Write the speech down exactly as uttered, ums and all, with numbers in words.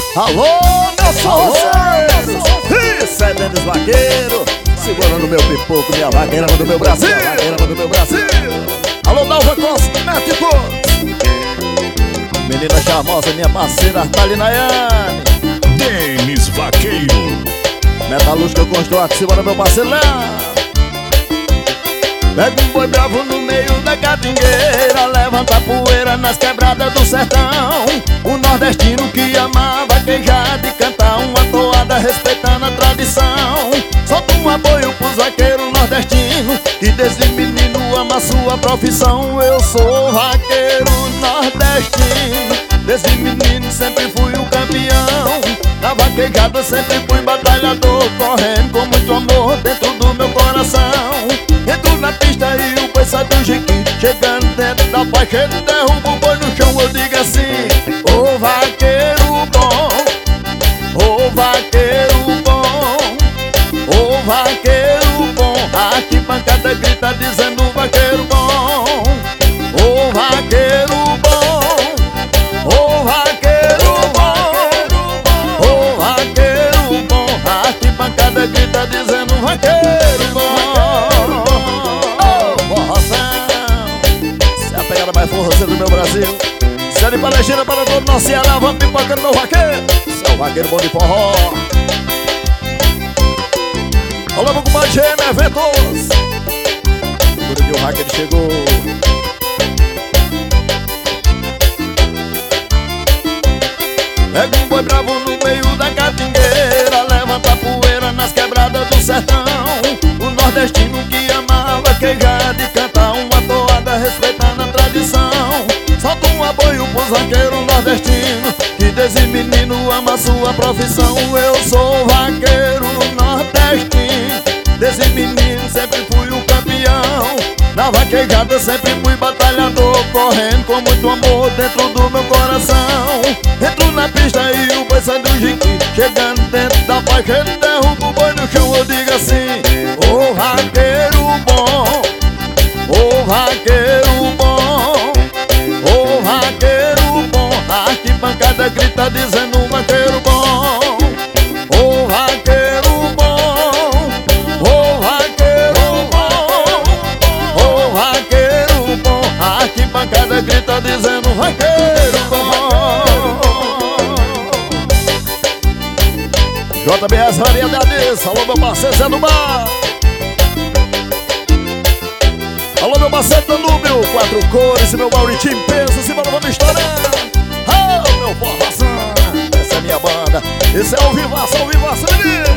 Alô, meu sorceiro! Isso é Denis Vaqueiro, segurando meu pipoco, minha vaqueira do meu Brasil, minha vaqueira do meu Brasil. Alô, Dalva Cosméticos, menina charmosa, minha parceira Artalina Nayane. Denis Vaqueiro, metalúrgica Construct, segura meu parceiro Léo. Pega um boi bravo no meio da catingueira, levanta a poeira nas quebradas do sertão. O nordestino que amava queijada e cantar uma toada respeitando a tradição. Solta um apoio pros vaqueiros nordestinos, que desde menino ama sua profissão. Eu sou vaqueiro nordestino, desde menino sempre fui o campeão. Na vaquejada sempre fui batalhador, correndo com muito amor dentro do meu coração. Entro na pista e o boi sai do jiquim, chegando dentro da faixa ele derruba o boi no chão. Eu digo assim: ô vaqueiro bom, ô vaqueiro bom, ô vaqueiro bom. A arquibancada grita dizendo vaqueiro bom, ô vaqueiro bom, ô vaqueiro bom, ô vaqueiro bom. A arquibancada grita dizendo vaqueiro bom. Mais força do meu Brasil, série Palestina para todo o nosso Ceará. Vamos pipocando meu vaqueiro, seu vaqueiro bom de forró. Olá, meu compadre G M Eventos, tudo que o vaqueiro chegou. Pega um boi bravo no meio da catingueira, levanta a poeira nas quebradas do sertão. O nordestino que amava queijada e cantar uma toada respeitando a tradição. Solta um apoio pros vaqueiros nordestinos, que desde menino ama sua profissão. Eu sou vaqueiro nordestino, desde menino sempre fui o campeão. Na vaquejada sempre fui batalhador, correndo com muito amor dentro do meu coração. Entro na pista e o boi sai do jiquim, chegando dentro da faixa ele derruba o boi no chão. Eu digo assim: ô vaqueiro bom, ô vaqueiro bom, ô vaqueiro bom. A arquibancada grita dizendo vaqueiro bom, ô vaqueiro bom, ô vaqueiro bom, ô vaqueiro bom. A arquibancada grita dizendo vaqueiro bom. J B S Variedades, alô meu parceiro Zé do Bar. Alô meu parceiro Danúbio, quatro cores e meu Mauritinho em peso, se vamos estourar. Oh meu formação, essa é a minha banda, esse é o Vivaço, o Vivaço, menino.